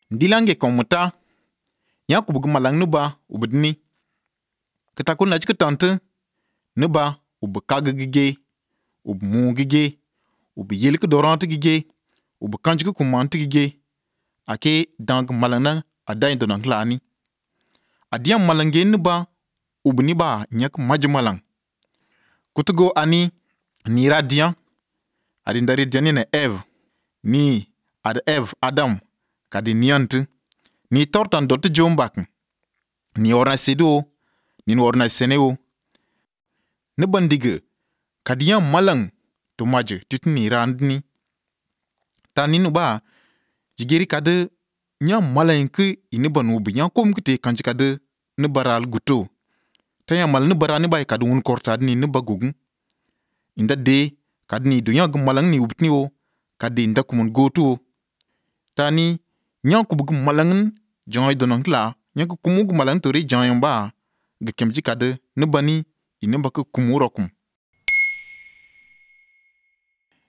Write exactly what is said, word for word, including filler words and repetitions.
Ndilange kong muta, ya kubug malang nuba ubudni. Kitakun na chik tante, nuba ub kag gige, ub mu gige, ub yelik dorant gige, ub kanjik kumant gige, ake dang malang na aday donang lani. Adiam malange nuba ubni ba nyak maj malang. Kutugo ani ni radian, adi ndari diani na Eve, ni ad Eve Adam, kadi niant, ni tortan dot jombak, ni orna sedo, ni orna seneo. Nubandige, kadiam malang to maje titni randni. Tani nuba, jigeri kade nya malang ke iniban ubi nya kom kite kanji kade nubaral guto. Tanya mal nubara nuba kadu un kortad ni nuba gugun. Inda de kadni dunya malang ni ubtni o, kadi inda kumun goto. Tani nya kubug malangen joy donang la, nya kumug malang tori joy ba, gekemji kade nubani inuba ke kumurakum.